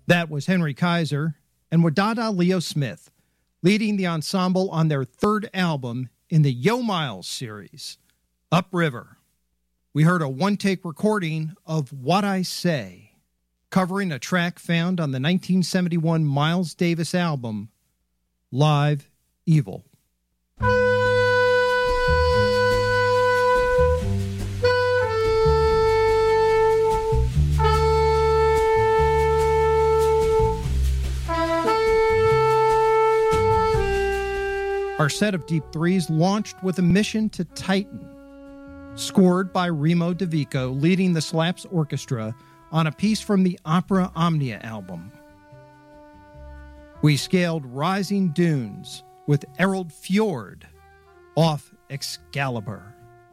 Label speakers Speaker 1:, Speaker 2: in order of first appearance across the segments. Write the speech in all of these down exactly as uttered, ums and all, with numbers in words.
Speaker 1: That was Henry Kaiser and Wadada Leo Smith, leading the ensemble on their third album in the Yo Miles series, Upriver. We heard a one-take recording of What I Say, covering a track found on the nineteen seventy-one Miles Davis album, Live Evil. Our set of Deep Threes launched with a mission to Titan, scored by Remo DeVico, leading the Slaps Orchestra on a piece from the Opera Omnia album. We scaled Rising Dunes with Errol Fjord off Excalibur.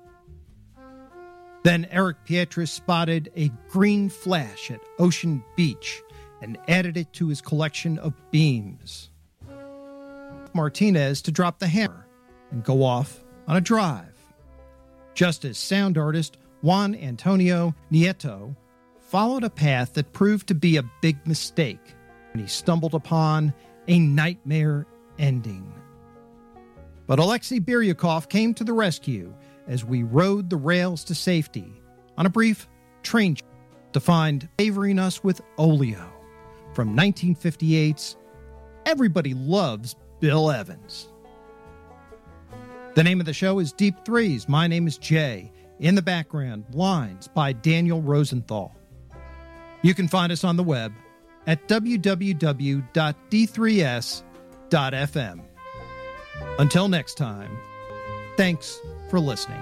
Speaker 1: Then Eric Pietris spotted a green flash at Ocean Beach and added it to his collection of beams. Martinez to drop the hammer and go off on a drive, just as sound artist Juan Antonio Nieto followed a path that proved to be a big mistake when he stumbled upon a nightmare ending. But Alexei Biryukov came to the rescue as we rode the rails to safety on a brief train to find favoring us with Oleo from nineteen fifty-eight's Everybody Loves Bill Evans. The name of the show is Deep Threes. My name is Jay. In the background, lines by Daniel Rosenthal. You can find us on the web at w w w dot d three s dot f m. Until next time, thanks for listening.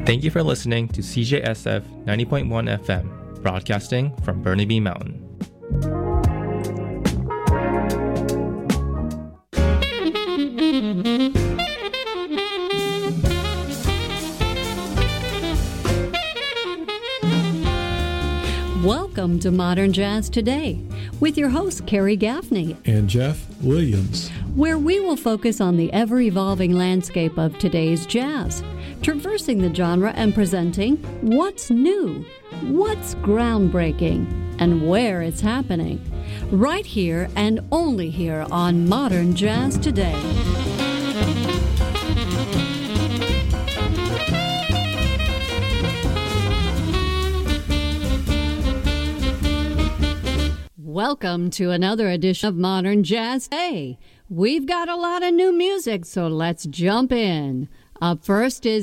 Speaker 2: Thank you for listening to C J S F ninety point one F M, broadcasting from Burnaby Mountain.
Speaker 3: Welcome to Modern Jazz Today with your host, Carrie Gaffney
Speaker 4: and Jeff Williams,
Speaker 3: where we will focus on the ever-evolving landscape of today's jazz, traversing the genre and presenting what's new, what's groundbreaking, and where it's happening. Right here and only here on Modern Jazz Today. Welcome to another edition of Modern Jazz Today. We've got a lot of new music, so let's jump in. Up first is